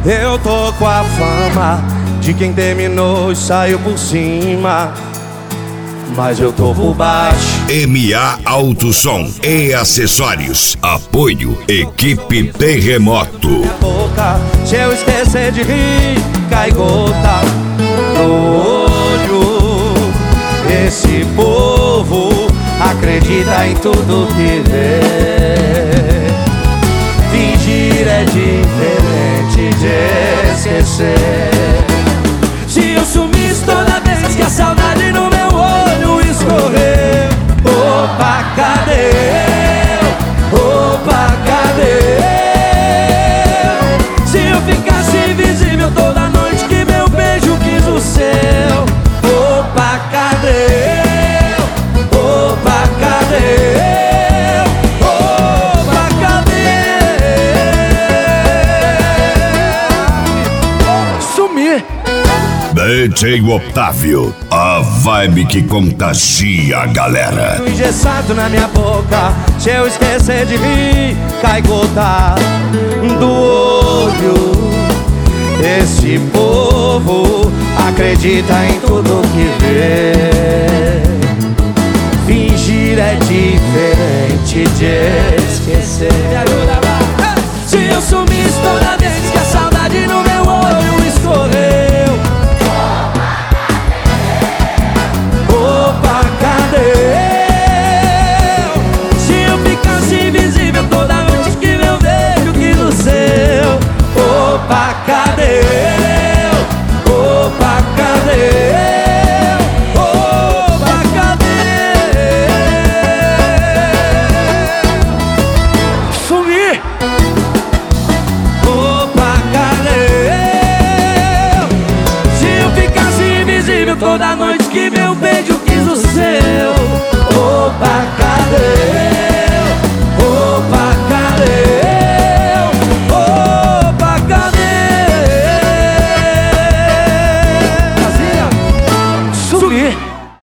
Eu tô com a fama de quem terminou e saiu por cima, mas eu tô por baixo. MA Alto Som e Acessórios. Apoio Equipe Terremoto. Minha boca, se eu esquecer de rir, cai gota no olho. Esse povo acredita em tudo que vê. Fingir é diferente de esquecer. Se eu sumisse toda vez que a saudade no meu olho escorreu, opa, cadê eu? Opa, cadê eu? Se eu ficasse invisível toda noite que meu beijo quis o seu, opa, cadê eu? Opa, cadê eu? Opa, cadê eu? Sumi. DJ Otávio, a vibe que contagia a galera. Engessado na minha boca, se eu esquecer de rir, cai gota do olho. Esse povo acredita em tudo que vê. Fingir é diferente de esquecer. Me ajuda, vai. Se eu sumisse toda vez que a saudade no meu olho escorreu, opa, cadê eu? Se eu ficasse invisível toda noite que meu beijo quis o seu, opa, cadê eu? Opa, cadê eu? Opa, cadê eu? Sumi! Opa, cadê eu? Se eu ficasse invisível toda noite que meu beijo quis o seu,